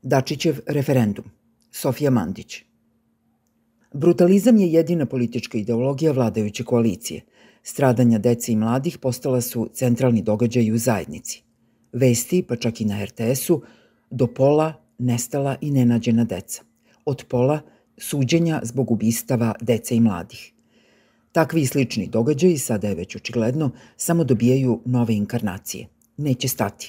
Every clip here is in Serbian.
Dačićev referendum. Sofija Mandić. Brutalizam je jedina politička ideologija vladajuće koalicije. Stradanja dece i mladih postala su centralni događaj u zajednici. Vesti, pa čak i na RTS-u, do pola nestala i nenađena deca. Od pola suđenja zbog ubistava dece i mladih. Takvi i slični događaji, sada je već očigledno, samo dobijaju nove inkarnacije. Neće stati.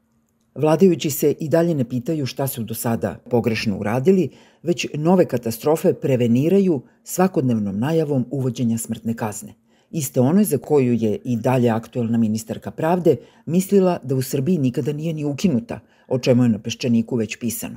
Vladajući se i dalje ne pitaju šta su do sada pogrešno uradili, već nove katastrofe preveniraju svakodnevnom najavom uvođenja smrtne kazne. Iste one za koju je i dalje aktuelna ministarka pravde mislila da u Srbiji nikada nije ni ukinuta, o čemu je na Peščaniku već pisano.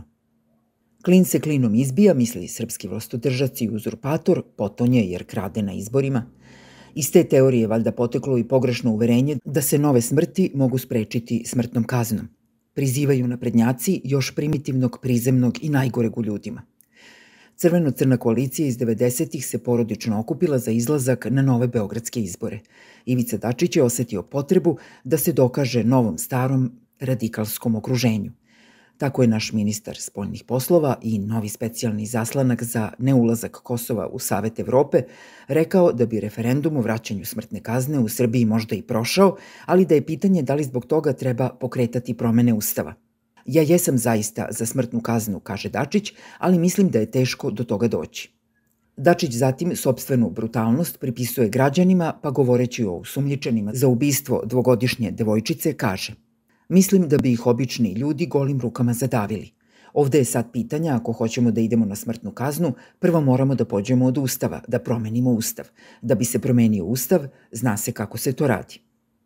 Klin se klinom izbija, misli srpski vlastodržac i uzurpator, potonje jer krade na izborima. Iz te teorije valjda poteklo i pogrešno uverenje da se nove smrti mogu sprečiti smrtnom kaznom. Prizivaju naprednjaci još primitivnog, prizemnog i najgoreg u ljudima. Crveno-crna koalicija iz 90-ih se porodično okupila za izlazak na nove beogradske izbore. Ivica Dačić je osetio potrebu da se dokaže novom starom radikalskom okruženju. Tako je naš ministar spoljnih poslova i novi specijalni zaslanak za neulazak Kosova u Savet Evrope rekao da bi referendum o vraćanju smrtne kazne u Srbiji možda i prošao, ali da je pitanje da li zbog toga treba pokretati promene Ustava. Ja jesam zaista za smrtnu kaznu, kaže Dačić, ali mislim da je teško do toga doći. Dačić zatim sopstvenu brutalnost pripisuje građanima, pa govoreći o osumnjičenima za ubistvo dvogodišnje devojčice kaže: "Mislim da bi ih obični ljudi golim rukama zadavili. Ovde je sad pitanje, ako hoćemo da idemo na smrtnu kaznu, prvo moramo da pođemo od Ustava, da promenimo Ustav. Da bi se promenio Ustav, zna se kako se to radi."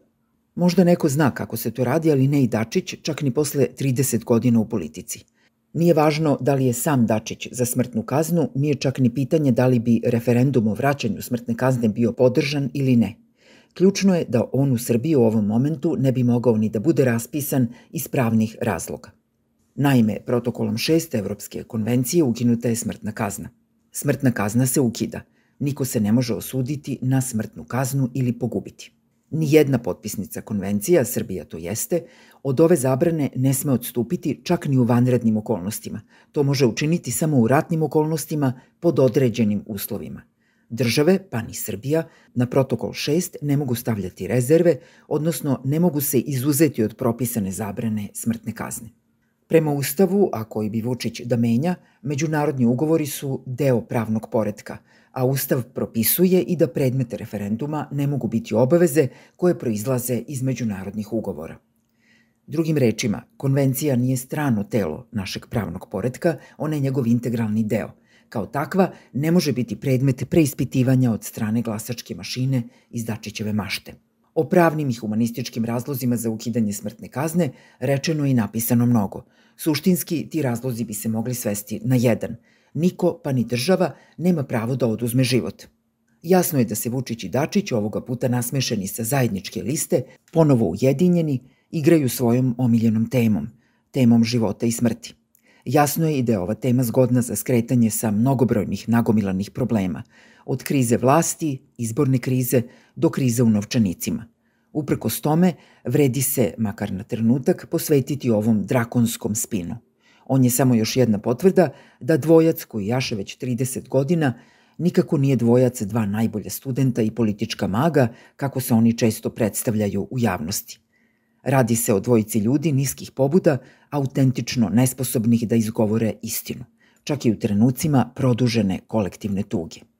Možda neko zna kako se to radi, ali ne i Dačić, čak ni posle 30 godina u politici. Nije važno da li je sam Dačić za smrtnu kaznu, nije čak ni pitanje da li bi referendum o vraćanju smrtne kazne bio podržan ili ne. Ključno je da on u Srbiji u ovom momentu ne bi mogao ni da bude raspisan iz pravnih razloga. Naime, protokolom 6 Evropske konvencije ukinuta je smrtna kazna. Smrtna kazna se ukida. Niko se ne može osuditi na smrtnu kaznu ili pogubiti. Nijedna potpisnica konvencija, Srbija to jeste, od ove zabrane ne sme odstupiti čak ni u vanrednim okolnostima. To može učiniti samo u ratnim okolnostima pod određenim uslovima. Države, pa ni Srbija, na protokol 6 ne mogu stavljati rezerve, odnosno ne mogu se izuzeti od propisane zabrane smrtne kazne. Prema Ustavu, a koji bi Vučić da menja, međunarodni ugovori su deo pravnog poretka, a Ustav propisuje i da predmete referenduma ne mogu biti obaveze koje proizlaze iz međunarodnih ugovora. Drugim rečima, konvencija nije strano telo našeg pravnog poretka, ona je njegov integralni deo. Kao takva, ne može biti predmet preispitivanja od strane glasačke mašine iz Dačićeve mašte. O pravnim i humanističkim razlozima za ukidanje smrtne kazne rečeno i napisano mnogo. Suštinski, ti razlozi bi se mogli svesti na jedan. Niko, pa ni država, nema pravo da oduzme život. Jasno je da se Vučić i Dačić, ovoga puta nasmešeni sa zajedničke liste, ponovo ujedinjeni, igraju svojom omiljenom temom života i smrti. Jasno je i da je ova tema zgodna za skretanje sa mnogobrojnih nagomilanih problema, od krize vlasti, izborne krize, do krize u novčanicima. Uprkos tome, vredi se, makar na trenutak, posvetiti ovom drakonskom spinu. On je samo još jedna potvrda da dvojac koji jaše već 30 godina nikako nije dvojac dva najbolja studenta i politička maga, kako se oni često predstavljaju u javnosti. Radi se o dvojici ljudi niskih pobuda, autentično nesposobnih da izgovore istinu, čak i u trenucima produžene kolektivne tuge.